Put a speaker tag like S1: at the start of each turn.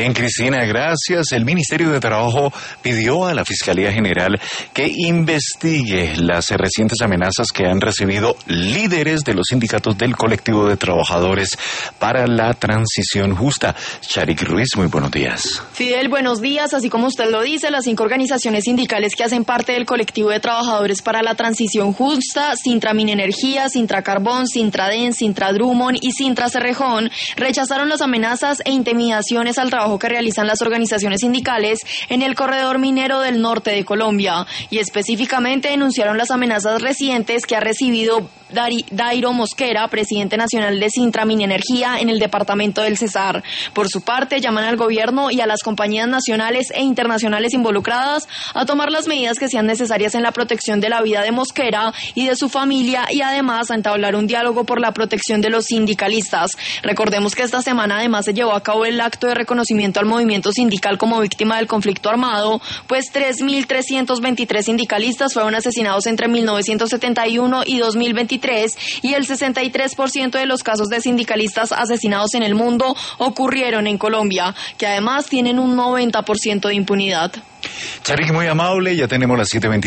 S1: Bien, Cristina, gracias. El Ministerio de Trabajo pidió a la Fiscalía General que investigue las recientes amenazas que han recibido líderes de los sindicatos del colectivo de trabajadores para la transición justa. Charik Ruiz, muy buenos días.
S2: Fidel, buenos días. Así como usted lo dice, las 5 organizaciones sindicales que hacen parte del colectivo de trabajadores para la transición justa, Sintra Minenergia, Sintra Carbón, Sintraden, Sintra Drummond y Sintra Cerrejón, rechazaron las amenazas e intimidaciones al trabajo que realizan las organizaciones sindicales en el corredor minero del norte de Colombia, y específicamente denunciaron las amenazas recientes que ha recibido Dairo Mosquera, presidente nacional de Sintra Minenergia en el departamento del Cesar. Por su parte, llaman al gobierno y a las compañías nacionales e internacionales involucradas a tomar las medidas que sean necesarias en la protección de la vida de Mosquera y de su familia, y además a entablar un diálogo por la protección de los sindicalistas. Recordemos que esta semana además se llevó a cabo el acto de reconocimiento al movimiento sindical como víctima del conflicto armado, pues 3.323 sindicalistas fueron asesinados entre 1971 y 2023, y el 63% de los casos de sindicalistas asesinados en el mundo ocurrieron en Colombia, que además tienen un 90% de impunidad.
S1: Charik, muy amable, ya tenemos las 7:20.